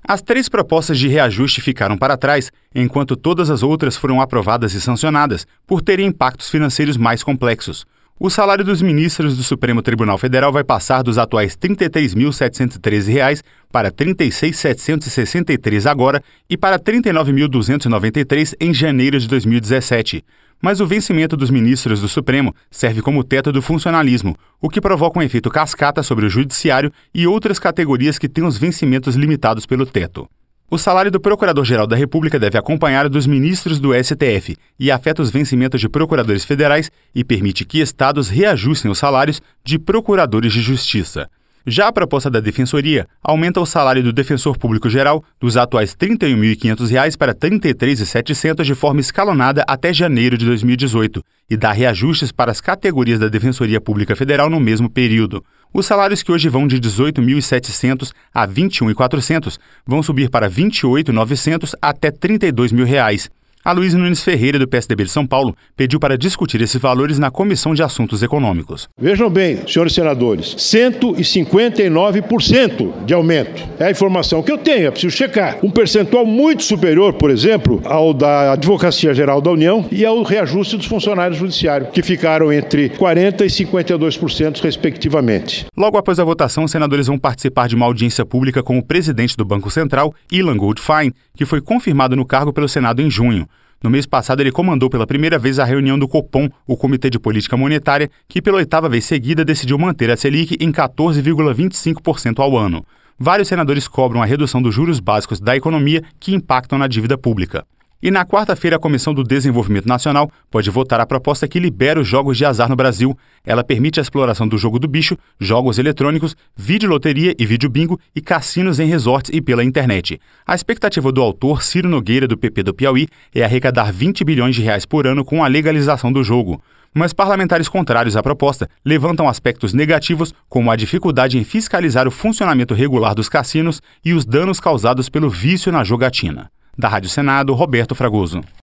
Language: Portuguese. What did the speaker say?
As 3 propostas de reajuste ficaram para trás, enquanto todas as outras foram aprovadas e sancionadas, por terem impactos financeiros mais complexos. O salário dos ministros do Supremo Tribunal Federal vai passar dos atuais R$ 33.713 para R$ 36.763 agora e para R$ 39.293 em janeiro de 2017. Mas o vencimento dos ministros do Supremo serve como teto do funcionalismo, o que provoca um efeito cascata sobre o judiciário e outras categorias que têm os vencimentos limitados pelo teto. O salário do Procurador-Geral da República deve acompanhar o dos ministros do STF e afeta os vencimentos de procuradores federais e permite que estados reajustem os salários de procuradores de justiça. Já a proposta da Defensoria aumenta o salário do Defensor Público Geral dos atuais R$ 31.500 para R$ 33.700 de forma escalonada até janeiro de 2018 e dá reajustes para as categorias da Defensoria Pública Federal no mesmo período. Os salários que hoje vão de R$ 18.700 a R$ 21.400 vão subir para R$ 28.900 até R$ 32.000. Aloysio Nunes Ferreira, do PSDB de São Paulo, pediu para discutir esses valores na Comissão de Assuntos Econômicos. Vejam bem, senhores senadores, 159% de aumento. É a informação que eu tenho, é preciso checar. Um percentual muito superior, por exemplo, ao da Advocacia Geral da União e ao reajuste dos funcionários judiciários, que ficaram entre 40% e 52%, respectivamente. Logo após a votação, os senadores vão participar de uma audiência pública com o presidente do Banco Central, Ilan Goldfein, que foi confirmado no cargo pelo Senado em junho. No mês passado, ele comandou pela primeira vez a reunião do Copom, o Comitê de Política Monetária, que pela 8ª vez seguida decidiu manter a Selic em 14,25% ao ano. Vários senadores cobram a redução dos juros básicos da economia que impactam na dívida pública. E na quarta-feira, a Comissão do Desenvolvimento Nacional pode votar a proposta que libera os jogos de azar no Brasil. Ela permite a exploração do jogo do bicho, jogos eletrônicos, videoloteria e videobingo e cassinos em resorts e pela internet. A expectativa do autor, Ciro Nogueira, do PP do Piauí, é arrecadar R$ 20 bilhões por ano com a legalização do jogo. Mas parlamentares contrários à proposta levantam aspectos negativos, como a dificuldade em fiscalizar o funcionamento regular dos cassinos e os danos causados pelo vício na jogatina. Da Rádio Senado, Roberto Fragoso.